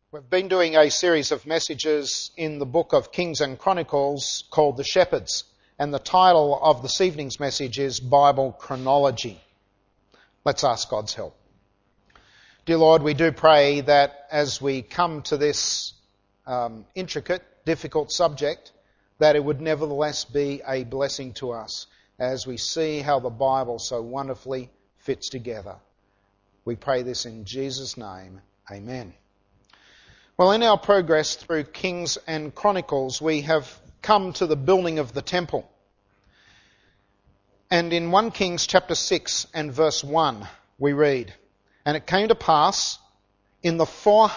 We've been doing a series of messages in the book of Kings and Chronicles called The Shepherds, and the title of this evening's message is Bible Chronology. Let's ask God's help. Dear Lord, we do pray that as we come to this intricate, difficult subject, that it would nevertheless be a blessing to us as we see how the Bible so wonderfully fits together. We pray this in Jesus' name. Amen. Well, in our progress through Kings and Chronicles, we have come to the building of the temple. And in 1 Kings chapter 6 and verse 1, we read, "And it came to pass in the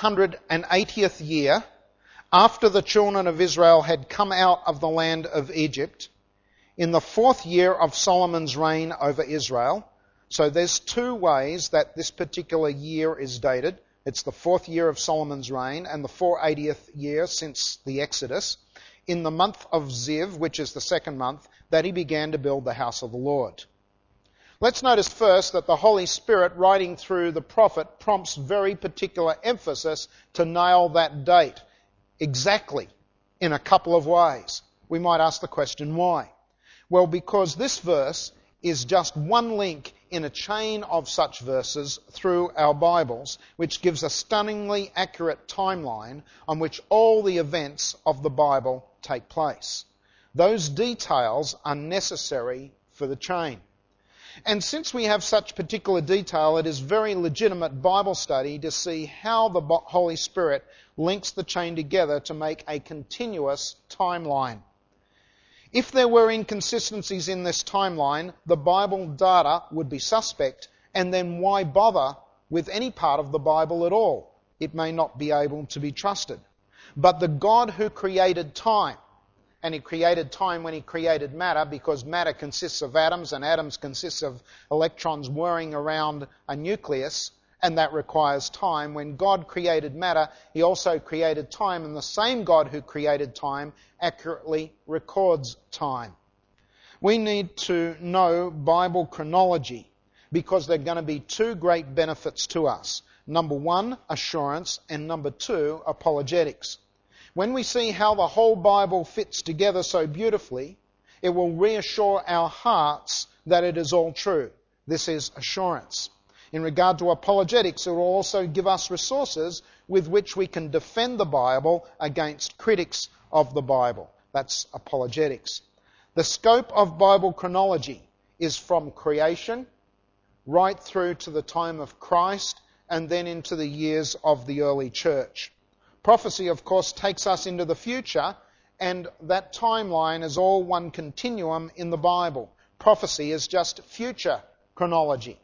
480th year, after the children of Israel had come out of the land of Egypt, in the 4th year of Solomon's reign over Israel." So there's two ways that this particular year is dated. It's the 4th year of Solomon's reign and the 480th year since the Exodus, in the month of Ziv, which is the second month, that he began to build the house of the Lord. Let's notice first that the Holy Spirit, writing through the prophet, prompts very particular emphasis to nail that date exactly in a couple of ways. We might ask the question, why? Well, because this verse is just one link in a chain of such verses through our Bibles, which gives a stunningly accurate timeline on which all the events of the Bible take place. Those details are necessary for the chain. And since we have such particular detail, it is very legitimate Bible study to see how the Holy Spirit links the chain together to make a continuous timeline. If there were inconsistencies in this timeline, the Bible data would be suspect, and then why bother with any part of the Bible at all? It may not be able to be trusted. But the God who created time, and He created time when He created matter, because matter consists of atoms and atoms consist of electrons whirring around a nucleus, and that requires time. When God created matter, He also created time, and the same God who created time accurately records time. We need to know Bible chronology because there are going to be two great benefits to us. Number one, assurance, and number two, apologetics. When we see how the whole Bible fits together so beautifully, it will reassure our hearts that it is all true. This is assurance. In regard to apologetics, it will also give us resources with which we can defend the Bible against critics of the Bible. That's apologetics. The scope of Bible chronology is from creation right through to the time of Christ and then into the years of the early church. Prophecy, of course, takes us into the future, and that timeline is all one continuum in the Bible. Prophecy is just future chronology.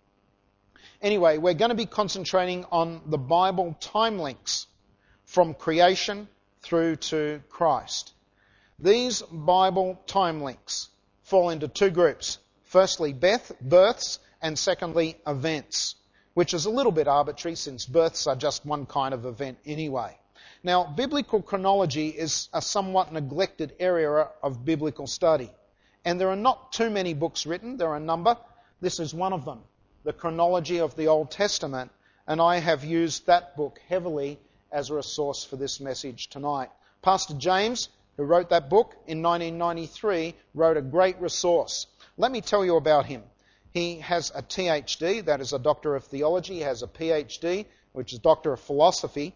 Anyway, we're going to be concentrating on the Bible time links from creation through to Christ. These Bible time links fall into two groups. Firstly, births, and secondly, events, which is a little bit arbitrary since births are just one kind of event anyway. Now, biblical chronology is a somewhat neglected area of biblical study, and there are not too many books written. There are a number. This is one of them, The Chronology of the Old Testament, and I have used that book heavily as a resource for this message tonight. Pastor James, who wrote that book in 1993, wrote a great resource. Let me tell you about him. He has a THD, that is a Doctor of Theology. He has a PhD, which is Doctor of Philosophy,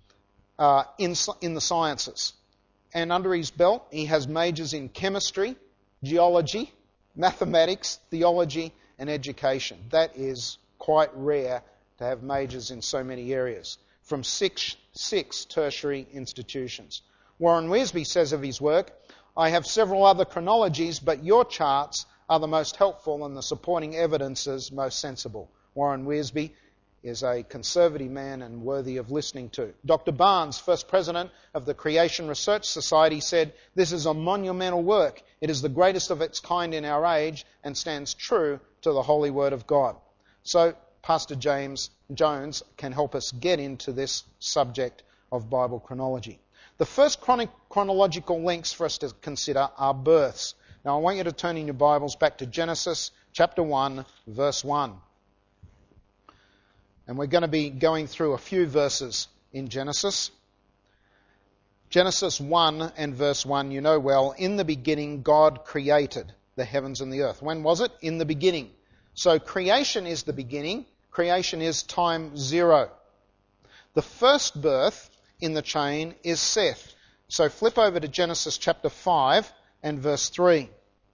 in the sciences. And under his belt, he has majors in chemistry, geology, mathematics, theology, and education. That is quite rare to have majors in so many areas, from six tertiary institutions. Warren Wiersbe says of his work, "I have several other chronologies, but your charts are the most helpful and the supporting evidences most sensible." Warren Wiersbe is a conservative man and worthy of listening to. Dr. Barnes, first president of the Creation Research Society, said, "This is a monumental work. It is the greatest of its kind in our age and stands true to the Holy Word of God." So Pastor James Jones can help us get into this subject of Bible chronology. The first chronological links for us to consider are births. Now I want you to turn in your Bibles back to Genesis chapter 1, verse 1. And we're going to be going through a few verses in Genesis. Genesis 1 and verse 1, you know well, in the beginning God created the heavens and the earth. When was it? In the beginning. So creation is the beginning. Creation is time zero. The first birth in the chain is Seth. So flip over to Genesis chapter 5 and verse 3.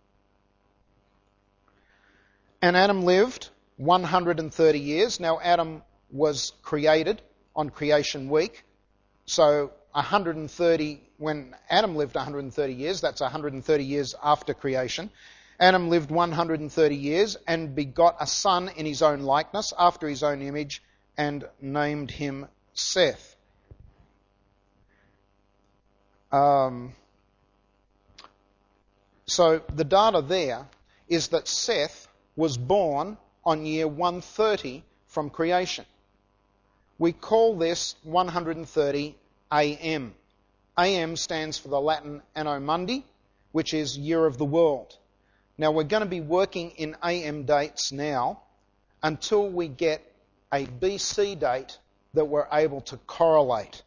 And Adam lived 130 years. Now Adam was created on creation week. So 130, when Adam lived 130 years, that's 130 years after creation. Adam lived 130 years and begot a son in his own likeness, after his own image, and named him Seth. So the data there is that Seth was born on year 130 from creation. We call this 130 AM. AM stands for the Latin Anno Mundi, which is year of the world. Now we're going to be working in AM dates now until we get a BC date that we're able to correlate.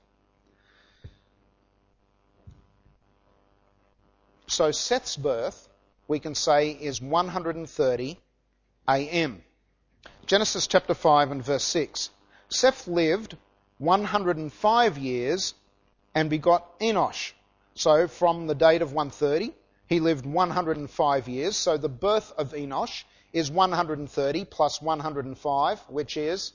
So Seth's birth, we can say, is 130 AM. Genesis chapter 5 and verse 6. Seth lived 105 years and begot Enosh. So from the date of 130, he lived 105 years. So the birth of Enosh is 130 plus 105, which is,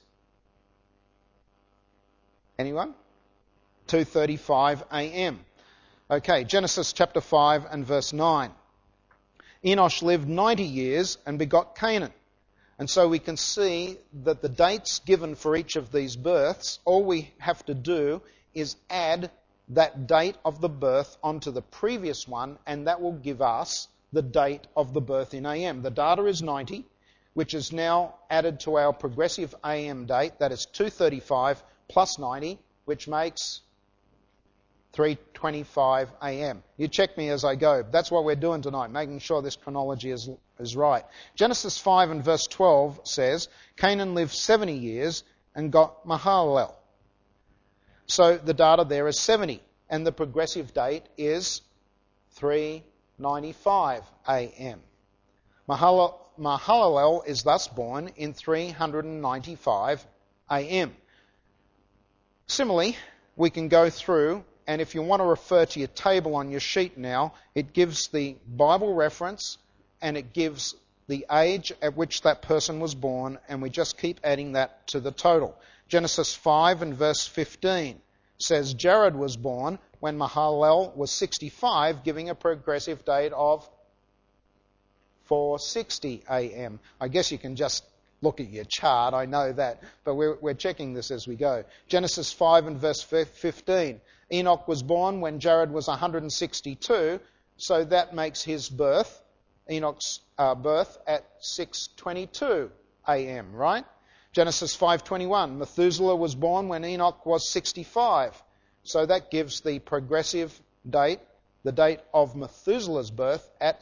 anyone? 235 AM. Okay, Genesis chapter 5 and verse 9. Enosh lived 90 years and begot Canaan. And so we can see that the dates given for each of these births, all we have to do is add that date of the birth onto the previous one, and that will give us the date of the birth in AM. The data is 90, which is now added to our progressive AM date. That is 235 plus 90, which makes 3:25 AM. You check me as I go. That's what we're doing tonight, making sure this chronology is right. Genesis 5 and verse 12 says, Canaan lived 70 years and got Mahalalel. So the data there is 70, and the progressive date is 3:95 AM. Mahalalel is thus born in 395 AM. Similarly, we can go through, and if you want to refer to your table on your sheet now, it gives the Bible reference and it gives the age at which that person was born, and we just keep adding that to the total. Genesis 5 and verse 15 says Jared was born when Mahalalel was 65, giving a progressive date of 460 AM. I guess you can just look at your chart, I know that, but we're checking this as we go. Genesis 5 and verse 15. Enoch was born when Jared was 162, so that makes his birth, Enoch's birth, at 6:22 AM, right? Genesis 5:21. Methuselah was born when Enoch was 65, so that gives the progressive date, the date of Methuselah's birth, at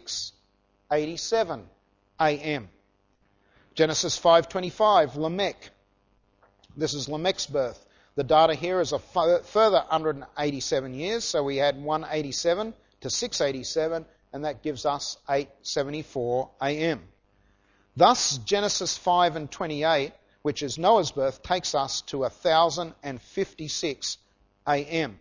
6:87 AM. Genesis 5:25, Lamech. This is Lamech's birth. The data here is a further 187 years, so we add 187 to 687, and that gives us 874 AM. Thus, Genesis 5 and 28, which is Noah's birth, takes us to 1056 AM.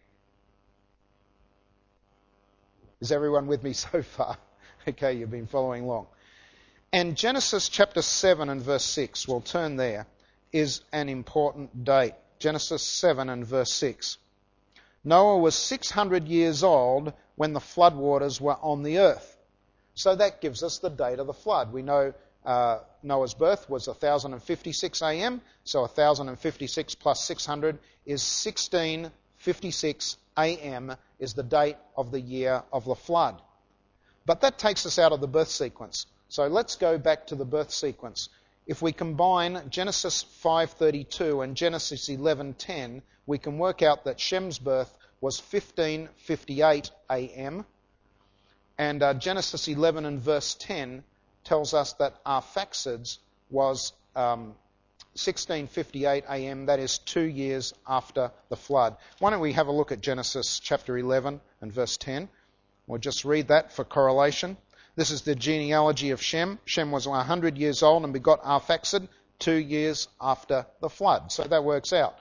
Is everyone with me so far? Okay, you've been following along. And Genesis chapter 7 and verse 6, we'll turn there, is an important date. Genesis 7 and verse 6. Noah was 600 years old when the floodwaters were on the earth. So that gives us the date of the flood. We know Noah's birth was 1056 AM, so 1056 plus 600 is 1656 AM is the date of the year of the flood. But that takes us out of the birth sequence. So let's go back to the birth sequence. If we combine Genesis 5:32 and Genesis 11:10, we can work out that Shem's birth was 1558 AM, and Genesis 11 and verse 10 tells us that Arphaxad's was 1658 AM, that is 2 years after the flood. Why don't we have a look at Genesis chapter 11 and verse 10? We'll just read that for correlation. This is the genealogy of Shem. Shem was 100 years old and begot Arphaxad 2 years after the flood. So that works out.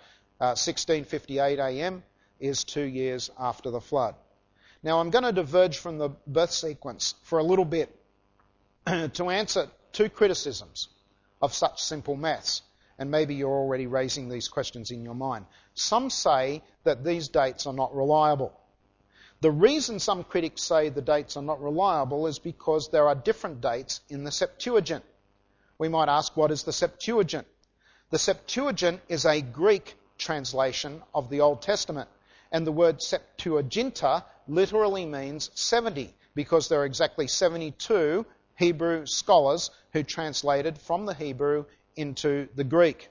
1658 AM is 2 years after the flood. Now I'm going to diverge from the birth sequence for a little bit to answer two criticisms of such simple maths. And maybe you're already raising these questions in your mind. Some say that these dates are not reliable. The reason some critics say the dates are not reliable is because there are different dates in the Septuagint. We might ask, what is the Septuagint? The Septuagint is a Greek translation of the Old Testament. And the word Septuaginta literally means 70, because there are exactly 72 Hebrew scholars who translated from the Hebrew into the Greek.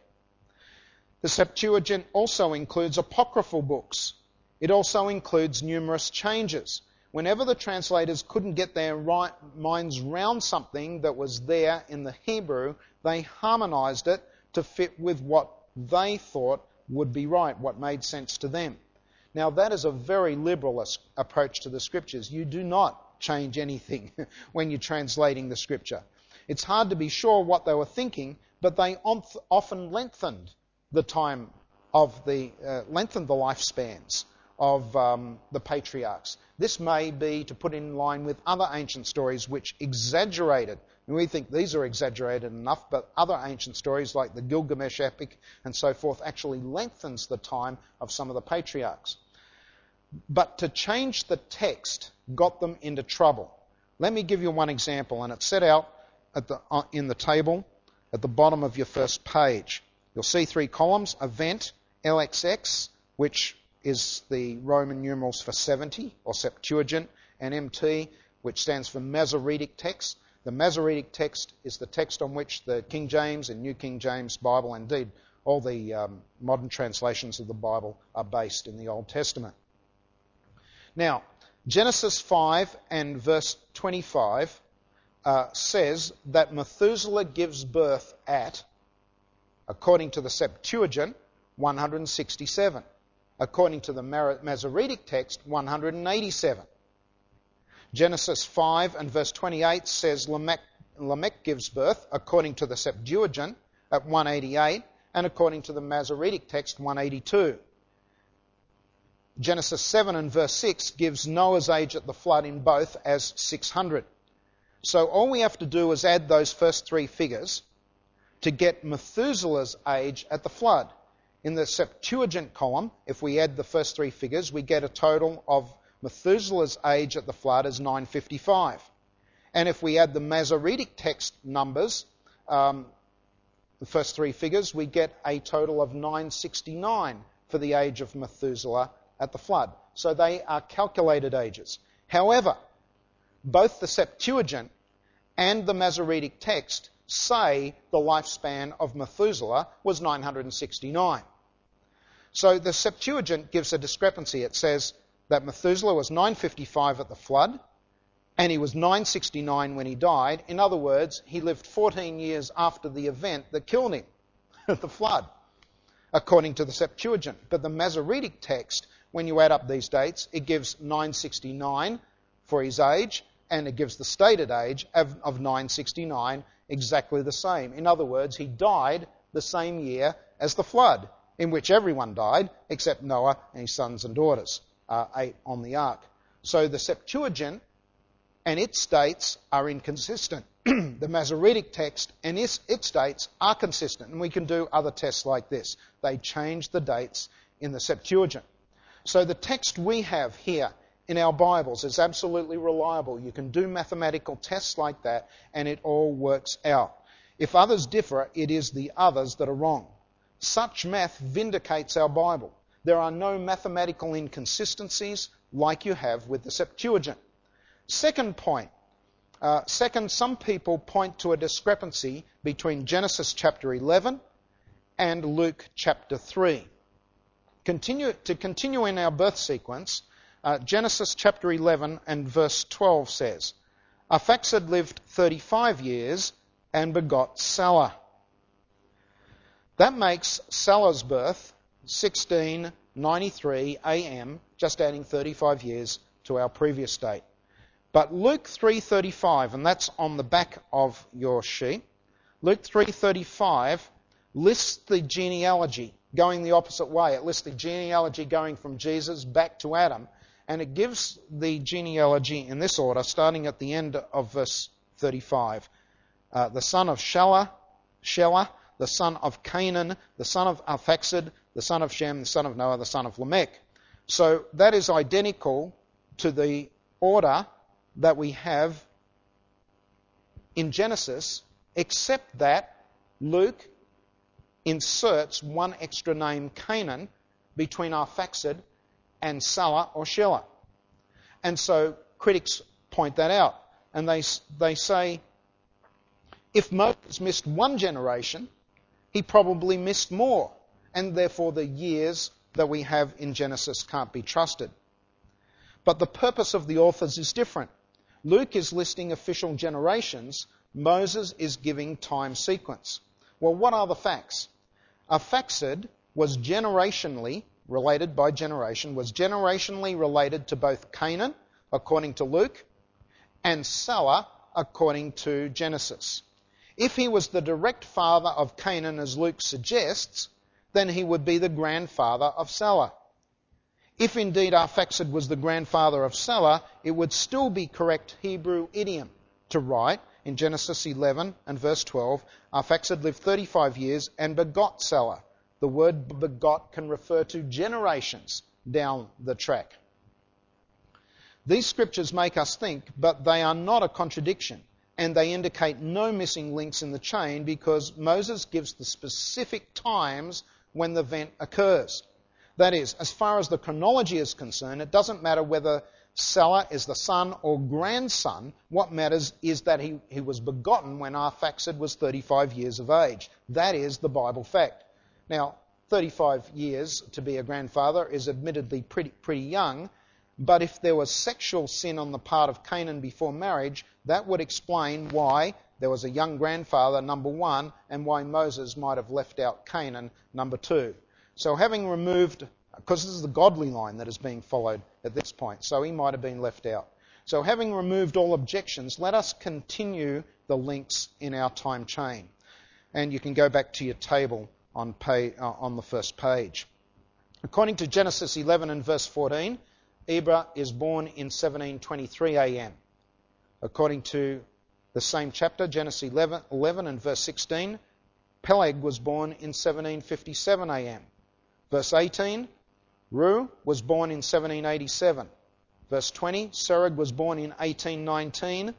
The Septuagint also includes apocryphal books. It also includes numerous changes. Whenever the translators couldn't get their minds round something that was there in the Hebrew, they harmonized it to fit with what they thought would be right, what made sense to them. Now that is a very liberal approach to the Scriptures. You do not change anything when you're translating the Scripture. It's hard to be sure what they were thinking, but they often lengthened the time of lengthened the lifespans of the patriarchs. This may be to put in line with other ancient stories which exaggerated. And we think these are exaggerated enough, but other ancient stories like the Gilgamesh epic and so forth actually lengthens the time of some of the patriarchs. But to change the text got them into trouble. Let me give you one example, and it's set out in the table at the bottom of your first page. You'll see 3 columns: event, LXX, which is the Roman numerals for 70, or Septuagint, and MT, which stands for Masoretic text. The Masoretic text is the text on which the King James and New King James Bible, indeed all the modern translations of the Bible, are based in the Old Testament. Now, Genesis 5 and verse 25 says that Methuselah gives birth at, according to the Septuagint, 167. According to the Masoretic text, 187. Genesis 5 and verse 28 says Lamech gives birth, according to the Septuagint, at 188, and according to the Masoretic text, 182. Genesis 7 and verse 6 gives Noah's age at the flood in both as 600. So all we have to do is add those first 3 figures to get Methuselah's age at the flood. In the Septuagint column, if we add the first 3 figures, we get a total of Methuselah's age at the flood as 955. And if we add the Masoretic text numbers, the first 3 figures, we get a total of 969 for the age of Methuselah at the flood. So they are calculated ages. However, both the Septuagint and the Masoretic text say the lifespan of Methuselah was 969. So the Septuagint gives a discrepancy. It says that Methuselah was 955 at the flood, and he was 969 when he died. In other words, he lived 14 years after the event that killed him, the flood, according to the Septuagint. But the Masoretic text, when you add up these dates, it gives 969 for his age, and it gives the stated age of 969 exactly the same. In other words, he died the same year as the flood, in which everyone died except Noah and his sons and daughters, 8 on the ark. So the Septuagint and its dates are inconsistent. The Masoretic text and its dates are consistent, and we can do other tests like this. They change the dates in the Septuagint. So the text we have here in our Bibles is absolutely reliable. You can do mathematical tests like that, and it all works out. If others differ, it is the others that are wrong. Such math vindicates our Bible. There are no mathematical inconsistencies like you have with the Septuagint. Second point. Some people point to a discrepancy between Genesis chapter 11 and Luke chapter 3. To continue in our birth sequence, Genesis chapter 11 and verse 12 says, Arphaxad lived 35 years and begot Salah. That makes Salah's birth 1693 AM, just adding 35 years to our previous date. But Luke 3:35, and that's on the back of your sheet, Luke 3:35 lists the genealogy going the opposite way. It lists the genealogy going from Jesus back to Adam, and it gives the genealogy in this order, starting at the end of verse 35. The son of Shelah, the son of Canaan, the son of Arphaxad, the son of Shem, the son of Noah, the son of Lamech. So that is identical to the order that we have in Genesis, except that Luke inserts one extra name, Canaan, between Arphaxad and Salah or Shelah. And so critics point that out. And they say, if Moses missed one generation, he probably missed more. And therefore the years that we have in Genesis can't be trusted. But the purpose of the authors is different. Luke is listing official generations. Moses is giving time sequence. Well, what are the facts? Arphaxad was generationally related to both Canaan, according to Luke, and Salah, according to Genesis. If he was the direct father of Canaan, as Luke suggests, then he would be the grandfather of Salah. If indeed Arphaxad was the grandfather of Salah, it would still be correct Hebrew idiom to write in Genesis 11 and verse 12, Arphaxad lived 35 years and begot Salah. The word begot can refer to generations down the track. These scriptures make us think, but they are not a contradiction, and they indicate no missing links in the chain because Moses gives the specific times when the event occurs. That is, as far as the chronology is concerned, it doesn't matter whether Salah is the son or grandson. What matters is that he was begotten when Arphaxad was 35 years of age. That is the Bible fact. Now, 35 years to be a grandfather is admittedly pretty young, but if there was sexual sin on the part of Canaan before marriage, that would explain why there was a young grandfather, number one, and why Moses might have left out Canaan, number two. So having removed, because this is the godly line that is being followed at this point, so he might have been left out. So having removed all objections, let us continue the links in our time chain. And you can go back to your table on the first page. According to Genesis 11 and verse 14, Eber is born in 1723 AM. According to the same chapter, Genesis 11 and verse 16, Peleg was born in 1757 AM. Verse 18, Ru was born in 1787. Verse 20, Serug was born in 1819.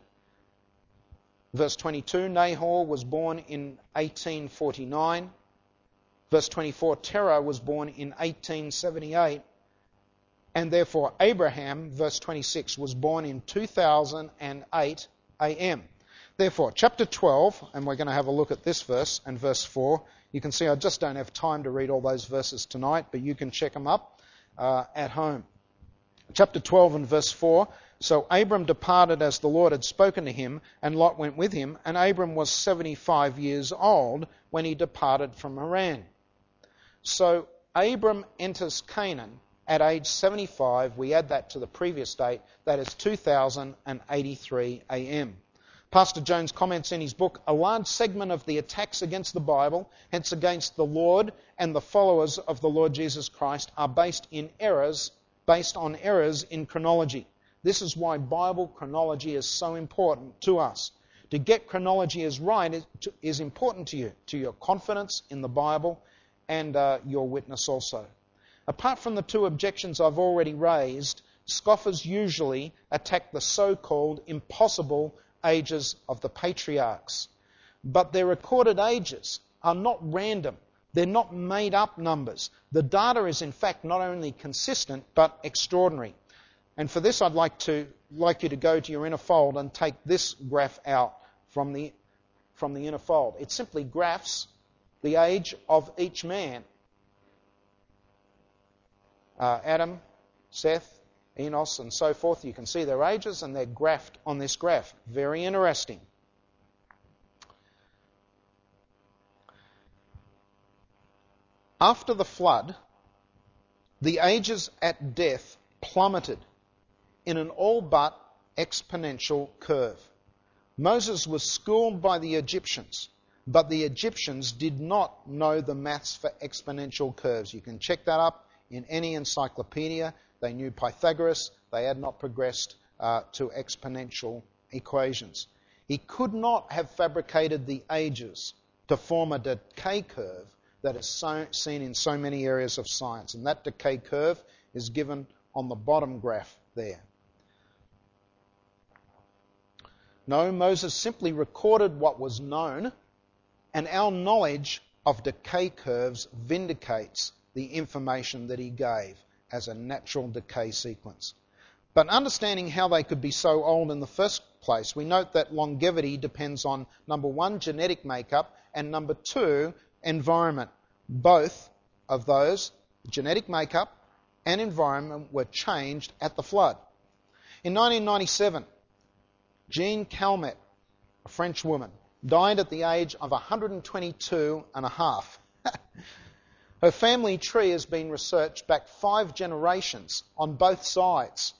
Verse 22, Nahor was born in 1849. Verse 24, Terah was born in 1878. And therefore Abraham, verse 26, was born in 2008 AM. Therefore, chapter 12, and we're going to have a look at this verse and verse 4. You can see I just don't have time to read all those verses tonight, but you can check them up at home. Chapter 12 and verse 4. So Abram departed as the Lord had spoken to him, and Lot went with him, and Abram was 75 years old when he departed from Haran. So Abram enters Canaan at age 75. We add that to the previous date. That is 2083 AM. Pastor Jones comments in his book, a large segment of the attacks against the Bible, hence against the Lord and the followers of the Lord Jesus Christ, are based on errors in chronology. This is why Bible chronology is so important to us. To get chronology as right is important to you, to your confidence in the Bible and your witness also. Apart from the two objections I've already raised, scoffers usually attack the so-called impossible ages of the patriarchs. But their recorded ages are not random. They're not made-up numbers. The data is in fact not only consistent but extraordinary. And for this I'd like you to go to your inner fold and take this graph out from the inner fold. It simply graphs the age of each man. Adam, Seth, Enos, and so forth. You can see their ages and they're graphed on this graph. Very interesting. After the flood, the ages at death plummeted in an all but exponential curve. Moses was schooled by the Egyptians, but the Egyptians did not know the maths for exponential curves. You can check that up in any encyclopedia. They knew Pythagoras. They had not progressed to exponential equations. He could not have fabricated the ages to form a decay curve that is seen in so many areas of science. And that decay curve is given on the bottom graph there. No, Moses simply recorded what was known, and our knowledge of decay curves vindicates the information that he gave as a natural decay sequence. But understanding how they could be so old in the first place, we note that longevity depends on, number one, genetic makeup, and number two, environment. Both of those, genetic makeup and environment, were changed at the flood. In 1997, Jean Calment, a French woman, died at the age of 122 and a half. Her family tree has been researched back 5 generations on both sides.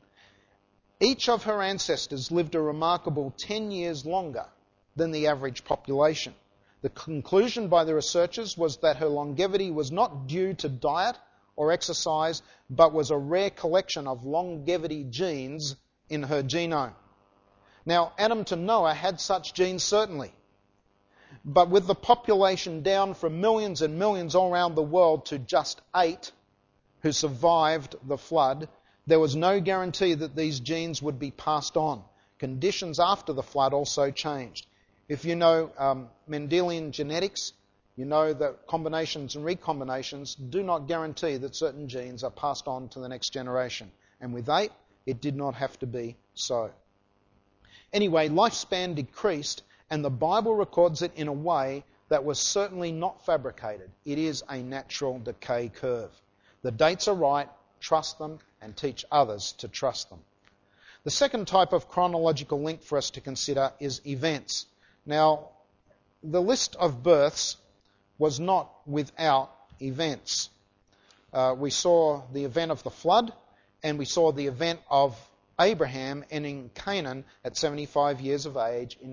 Each of her ancestors lived a remarkable 10 years longer than the average population. The conclusion by the researchers was that her longevity was not due to diet or exercise, but was a rare collection of longevity genes in her genome. Now, Adam to Noah had such genes, certainly. But with the population down from millions and millions all around the world to just 8 who survived the flood, there was no guarantee that these genes would be passed on. Conditions after the flood also changed. If you know Mendelian genetics, you know that combinations and recombinations do not guarantee that certain genes are passed on to the next generation. And with 8, it did not have to be so. Anyway, lifespan decreased, and the Bible records it in a way that was certainly not fabricated. It is a natural decay curve. The dates are right, trust them, and teach others to trust them. The second type of chronological link for us to consider is events. Now, the list of births was not without events. We saw the event of the flood, and we saw the event of Abraham entering Canaan at 75 years of age in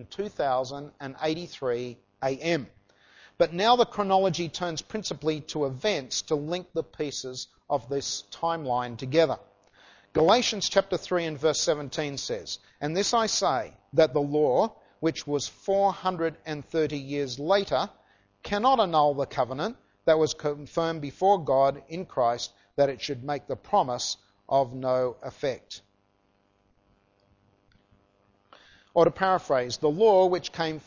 2083 AM. But now the chronology turns principally to events to link the pieces of this timeline together. Galatians chapter 3 and verse 17 says, "And this I say, that the law, which was 430 years later, cannot annul the covenant that was confirmed before God in Christ, that it should make the promise of no effect." Or to paraphrase, the law which came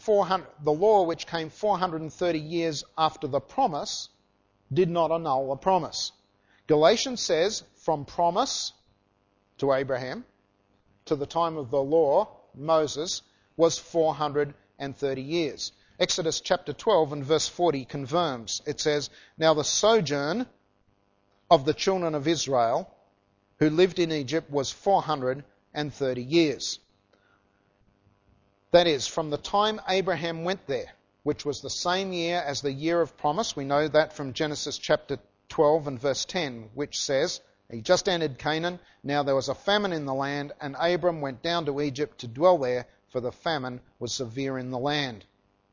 430 years after the promise did not annul the promise. Galatians says, from promise to Abraham to the time of the law, Moses, was 430 years. Exodus chapter 12 and verse 40 confirms. It says, "Now the sojourn of the children of Israel who lived in Egypt was 430 years. That is, from the time Abraham went there, which was the same year as the year of promise. We know that from Genesis chapter 12 and verse 10, which says, he just entered Canaan. Now there was a famine in the land, and Abram went down to Egypt to dwell there, for the famine was severe in the land."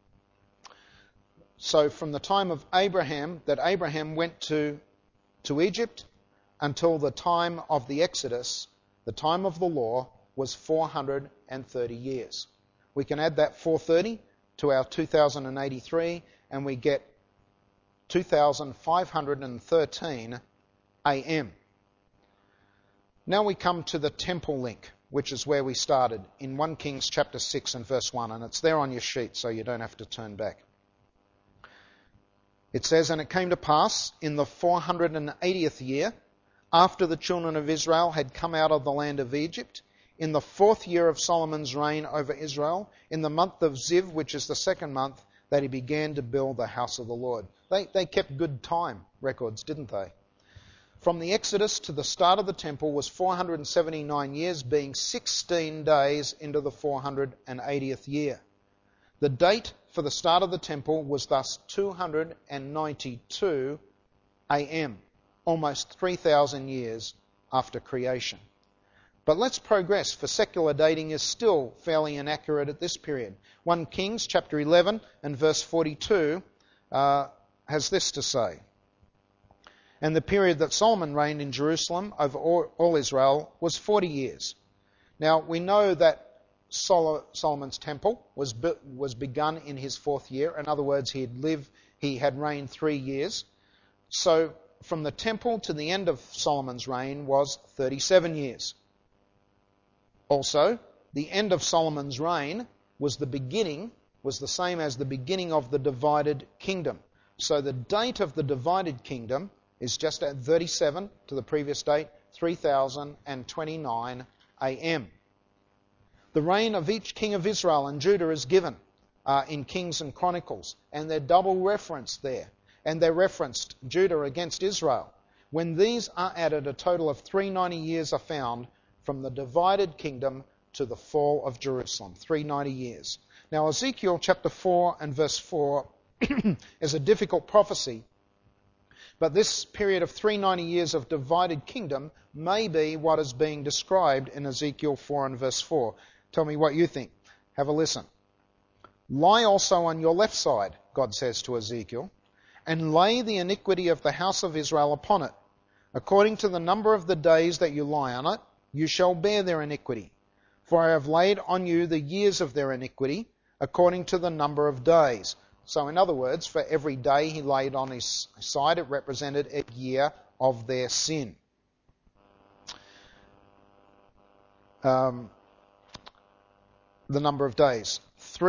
So from the time of Abraham, that Abraham went to Egypt, until the time of the Exodus, the time of the law, was 430 years. We can add that 430 to our 2083, and we get 2513 AM. Now we come to the temple link, which is where we started, in 1 Kings chapter 6 and verse 1, and it's there on your sheet, so you don't have to turn back. It says, "And it came to pass in the 480th year, after the children of Israel had come out of the land of Egypt, in the 4th year of Solomon's reign over Israel, in the month of Ziv, which is the 2nd month, that he began to build the house of the Lord." They kept good time records, didn't they? From the Exodus to the start of the temple was 479 years, being 16 days into the 480th year. The date for the start of the temple was thus 292 AM, almost 3,000 years after creation. But let's progress, for secular dating is still fairly inaccurate at this period. 1 Kings chapter 11 and verse 42 has this to say. And the period that Solomon reigned in Jerusalem over all Israel was 40 years. Now, we know that Solomon's temple was begun in his 4th year. In other words, he had reigned 3 years. So from the temple to the end of Solomon's reign was 37 years. Also, the end of Solomon's reign was the same as the beginning of the divided kingdom. So the date of the divided kingdom is just at 37 to the previous date, 3029 AM. The reign of each king of Israel and Judah is given in Kings and Chronicles, and they're double referenced there. And they're referenced Judah against Israel. When these are added, a total of 390 years are found from the divided kingdom to the fall of Jerusalem. 390 years. Now Ezekiel chapter 4 and verse 4 is a difficult prophecy, but this period of 390 years of divided kingdom may be what is being described in Ezekiel 4 and verse 4. Tell me what you think. Have a listen. Lie also on your left side, God says to Ezekiel, and lay the iniquity of the house of Israel upon it. According to the number of the days that you lie on it, you shall bear their iniquity. For I have laid on you the years of their iniquity, according to the number of days. So in other words, for every day he laid on his side, it represented a year of their sin. The number of days.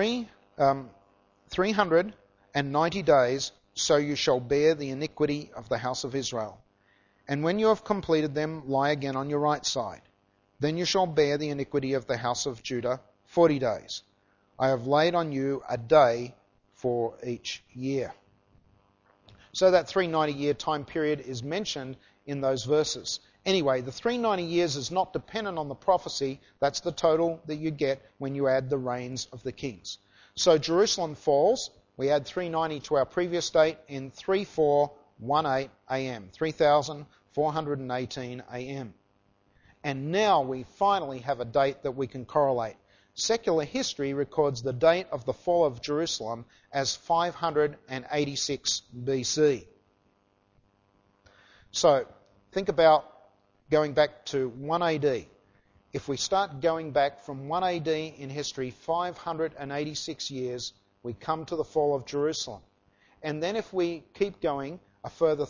390 days, so you shall bear the iniquity of the house of Israel. And when you have completed them, lie again on your right side. Then you shall bear the iniquity of the house of Judah 40 days. I have laid on you a day for each year. So that 390-year time period is mentioned in those verses. Anyway, the 390 years is not dependent on the prophecy. That's the total that you get when you add the reigns of the kings. So Jerusalem falls. We add 390 to our previous date in 3418 AM, 3418 AM. And now we finally have a date that we can correlate. Secular history records the date of the fall of Jerusalem as 586 BC. So think about going back to 1 AD. If we start going back from 1 AD in history, 586 years, we come to the fall of Jerusalem. And then if we keep going a further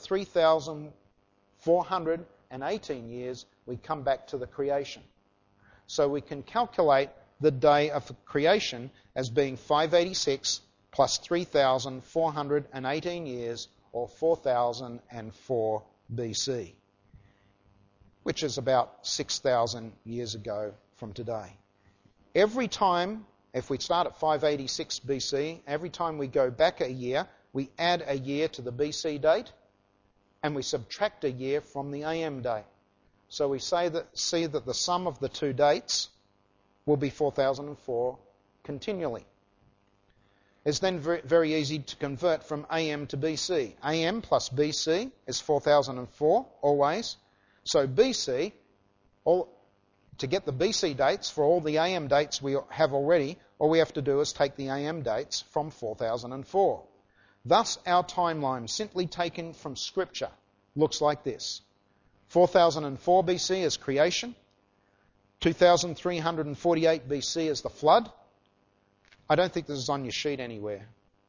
3,418 years, we come back to the creation. So we can calculate the day of creation as being 586 plus 3,418 years, or 4004 BC, which is about 6,000 years ago from today. Every time, if we start at 586 BC, every time we go back a year, we add a year to the BC date, and we subtract a year from the AM date. So we see that the sum of the two dates will be 4004 continually. It's then very easy to convert from AM to BC. AM plus BC is 4004 always. So BC, to get the BC dates for all the AM dates we have already, all we have to do is take the AM dates from 4004. Thus, our timeline, simply taken from Scripture, looks like this. 4004 BC is creation. 2348 BC is the flood. I don't think this is on your sheet anywhere.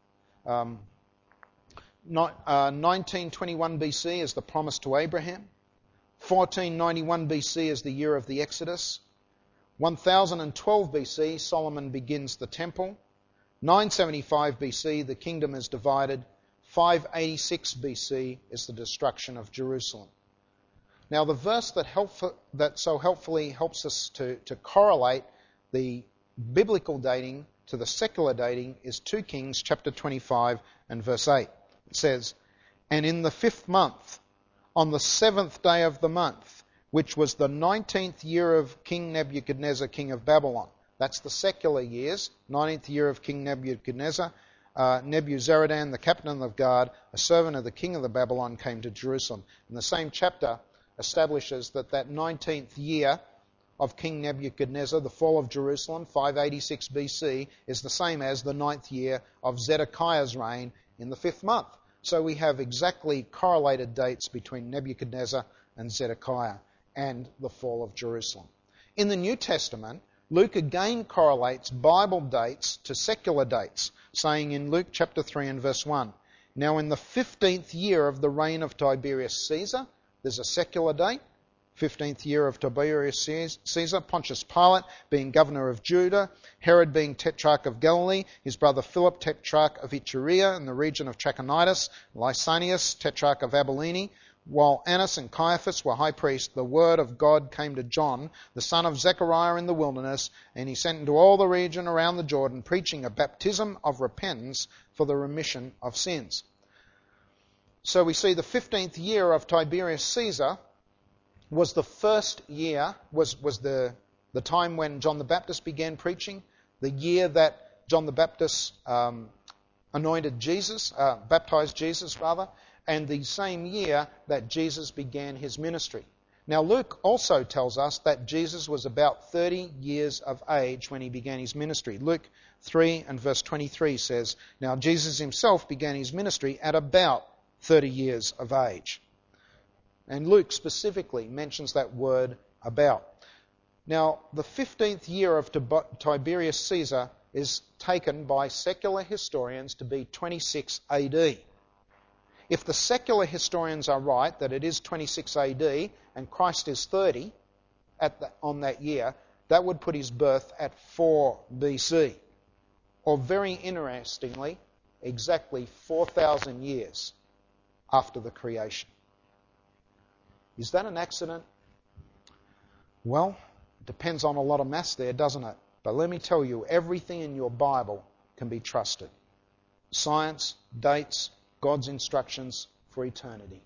1921 BC is the promise to Abraham. 1491 BC is the year of the Exodus. 1012 BC, Solomon begins the temple. 975 BC, the kingdom is divided. 586 BC is the destruction of Jerusalem. Now, the verse that so helpfully helps us to correlate the biblical dating to the secular dating is 2 Kings chapter 25 and verse 8. It says, "And in the 5th month, on the 7th day of the month, which was the 19th year of King Nebuchadnezzar, king of Babylon." That's the secular years, 19th year of King Nebuchadnezzar. Nebuzaradan, the captain of the guard, a servant of the king of the Babylon, came to Jerusalem. And the same chapter establishes that 19th year of King Nebuchadnezzar, the fall of Jerusalem, 586 BC, is the same as the 9th year of Zedekiah's reign in the 5th month. So we have exactly correlated dates between Nebuchadnezzar and Zedekiah and the fall of Jerusalem. In the New Testament, Luke again correlates Bible dates to secular dates, saying in Luke chapter 3 and verse 1, "Now in the 15th year of the reign of Tiberius Caesar," there's a secular date, 15th year of Tiberius Caesar, "Pontius Pilate being governor of Judah, Herod being tetrarch of Galilee, his brother Philip tetrarch of Iturea in the region of Trachonitis, Lysanias tetrarch of Abilene, while Annas and Caiaphas were high priests, the word of God came to John, the son of Zechariah in the wilderness, and he sent into all the region around the Jordan, preaching a baptism of repentance for the remission of sins." So we see the 15th year of Tiberius Caesar was the first year, was the time when John the Baptist began preaching, the year that John the Baptist anointed Jesus, baptized Jesus rather, and the same year that Jesus began his ministry. Now Luke also tells us that Jesus was about 30 years of age when he began his ministry. Luke 3 and verse 23 says, "Now Jesus himself began his ministry at about 30 years of age." And Luke specifically mentions that word "about." Now, the 15th year of Tiberius Caesar is taken by secular historians to be 26 AD. If the secular historians are right that it is 26 AD and Christ is 30 on that year, that would put his birth at 4 BC. Or very interestingly, exactly 4,000 years after the creation. Is that an accident? Well, it depends on a lot of maths there, doesn't it? But let me tell you, everything in your Bible can be trusted. Science, dates, God's instructions for eternity.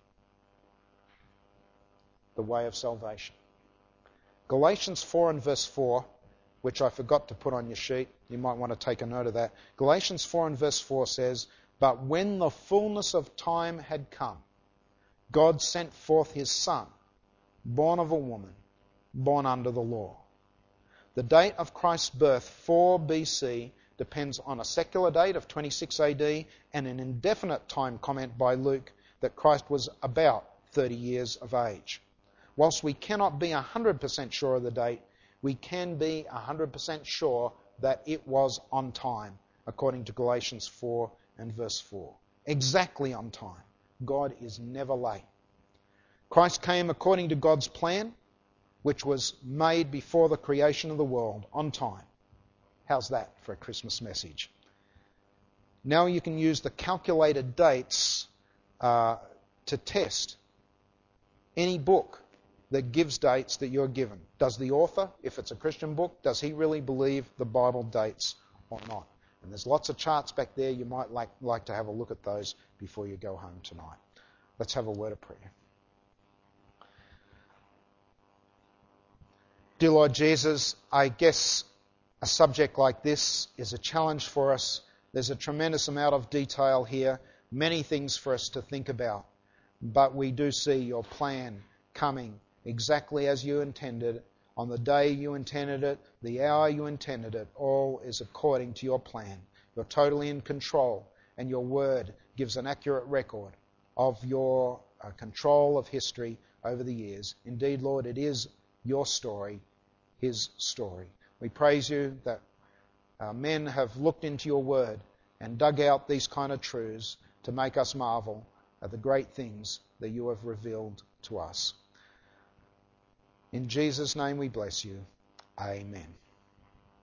The way of salvation. Galatians 4 and verse 4, which I forgot to put on your sheet. You might want to take a note of that. Galatians 4 and verse 4 says, "But when the fullness of time had come, God sent forth his Son, born of a woman, born under the law." The date of Christ's birth, 4 BC, depends on a secular date of 26 AD and an indefinite time comment by Luke that Christ was about 30 years of age. Whilst we cannot be 100% sure of the date, we can be 100% sure that it was on time, according to Galatians 4 and verse 4. Exactly on time. God is never late. Christ came according to God's plan, which was made before the creation of the world, on time. How's that for a Christmas message? Now you can use the calculated dates to test any book that gives dates that you're given. Does the author, if it's a Christian book, does he really believe the Bible dates or not? And there's lots of charts back there. You might like to have a look at those before you go home tonight. Let's have a word of prayer. Dear Lord Jesus, I guess a subject like this is a challenge for us. There's a tremendous amount of detail here, many things for us to think about. But we do see your plan coming exactly as you intended, on the day you intended it, the hour you intended it. All is according to your plan. You're totally in control, and your word gives an accurate record of your control of history over the years. Indeed, Lord, it is your story, his story. We praise you that men have looked into your word and dug out these kind of truths to make us marvel at the great things that you have revealed to us. In Jesus' name we bless you. Amen.